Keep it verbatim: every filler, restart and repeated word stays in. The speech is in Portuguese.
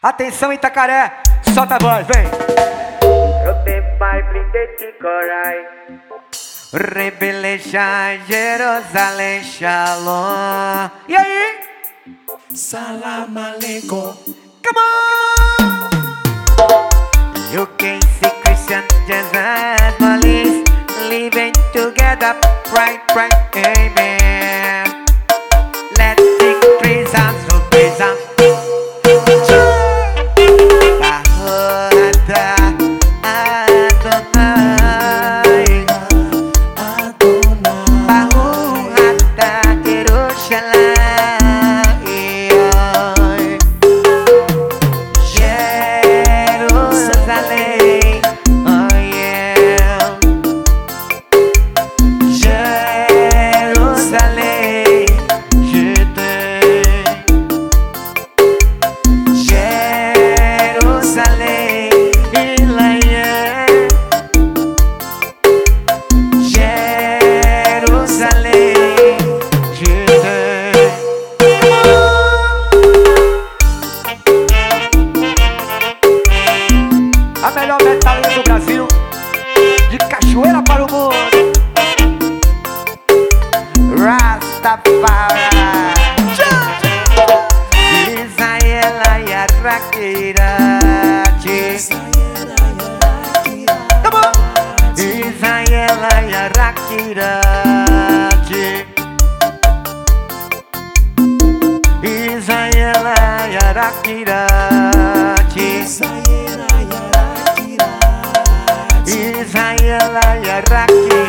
Atenção, Itacaré, solta a voz, vem. Eu te pai de corai. Reveleja Jerusalém, Shalom. E aí? Salam aleikum. Come on! You can see Christian Jesus police living together, right, right, amen. Let's sing praise and so praise and a melhor metalina do Brasil, de Cachoeira para o mundo, Rastafari, Israela e Araquirati, Israela e Araquirati, Israela e Araquirati, Israela e Araquirati.